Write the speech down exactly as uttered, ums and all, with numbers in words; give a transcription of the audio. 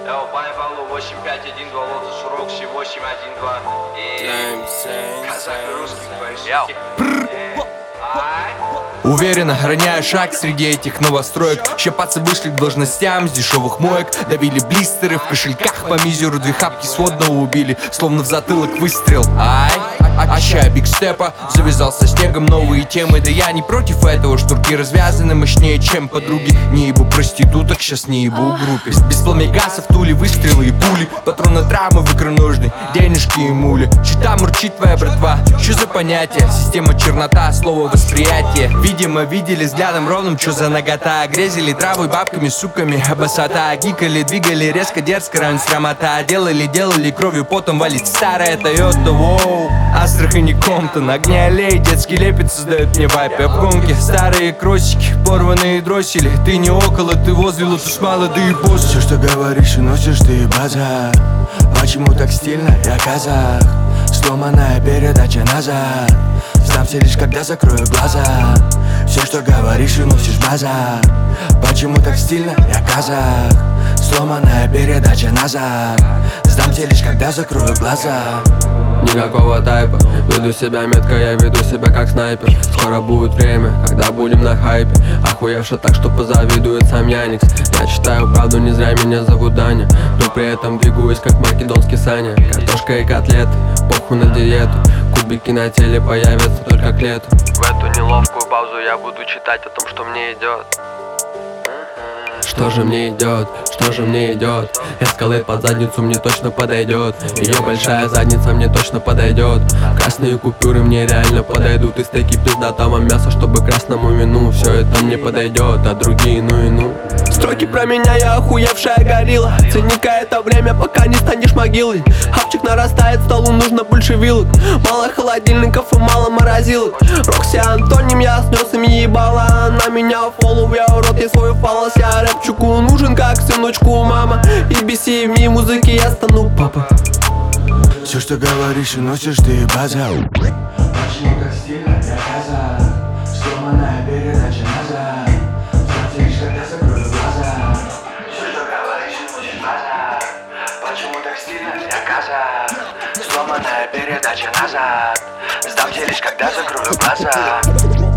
Йоу, пане Павло, восемь пять один два, Лотос Рокси, восемь один два. Казах и русский, твои. Уверенно роняя шаг среди этих новостроек. Щепацы вышли к должностям с дешевых моек. Давили блистеры в кошельках по мизеру. Две хапки сводного убили, словно в затылок выстрел. Ай, оща бигстепа. Завязал со снегом новые темы. Да я не против этого, шнурки развязаны мощнее, чем подруги. Не ебу проституток, сейчас не ебу группе. Без пламегасов, тули, выстрелы и пули. Патроны травмы в икроножной, денежки и мули. Чита мурчит твоя братва, что за понятие? Система чернота, слово восприятие. Видимо, видели взглядом ровным, что за нагота. Грезили травой, бабками, суками, обосота. Гикали, двигали резко, дерзко, равен срамота. Делали, делали, кровью, потом валить старая Тойота, воу. Астрахань и Комптон, огни аллей, детский лепет создает мне вайп. Я в гонке, старые кросики, порванные дроссели. Ты не около, ты возле, лотус молодые боссы. Все, что говоришь и носишь, ты база. Почему так стильно, я казах? Сломанная передача назад. Сдамся лишь когда закрою глаза. Все, что говоришь и носишь база. Почему так стильно, я казах? Сломанная передача назад. Сдамся лишь когда закрою глаза. Никакого тайпа, веду себя метко, я веду себя как снайпер. Скоро будет время, когда будем на хайпе. Охуевши так, что позавидует сам Яникс. Я читаю правду, не зря меня зовут Даня. Но при этом двигаюсь как македонский Саня. Картошка и котлеты, похуй на диету. Кубики на теле появятся только к лету. В эту неловкую паузу я буду читать о том, что мне идет. Что же мне идет, что же мне идет? Эскалейт под задницу мне точно подойдет. Ее большая задница мне точно подойдет. Красные купюры мне реально подойдут. И стейки пиздатого мяса, чтобы красному вину. Все это мне подойдет, а другие ну и ну. Строки про меня, я охуевшая горилла. Цени-ка это время, пока не станешь могилой. Хавчик нарастает, столу нужно больше вилок. Мало холодильников и мало морозилок. Рокси антоним, я снес им ебала. Она меня фоллоу, я урод, я свой фалос. Я рэпчику нужен как сыночку мама. И биси в мире музыки я стану папа. Все, что говоришь и носишь, ты база. Почему так стильно, я казах? Сломанная передача назад. Сдамся лишь когда закрою глаза. Все, что говоришь и носишь база. Почему так стильно, я казах? Сломанная передача назад. Сдамся лишь когда закрою глаза.